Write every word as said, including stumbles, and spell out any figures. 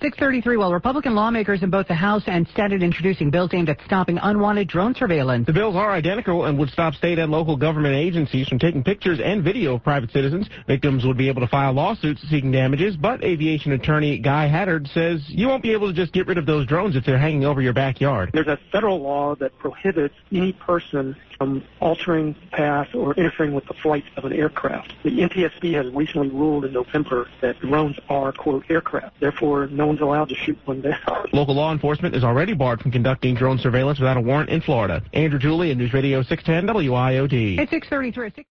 six thirty-three, well, Republican lawmakers in both the House and Senate introducing bills aimed at stopping unwanted drone surveillance. The bills are identical and would stop state and local government agencies from taking pictures and video of private citizens. Victims would be able to file lawsuits seeking damages, but aviation attorney Guy Haddard says you won't be able to just get rid of those drones if they're hanging over your backyard. There's a federal law that prohibits any person from altering the path or interfering with the flight of an aircraft. The N T S B has recently ruled in November that drones are, quote, aircraft. Therefore, no one's allowed to shoot one down. Local law enforcement is already barred from conducting drone surveillance without a warrant in Florida. Andrew Julian, News Radio six ten W I O D. It's six thirty-three.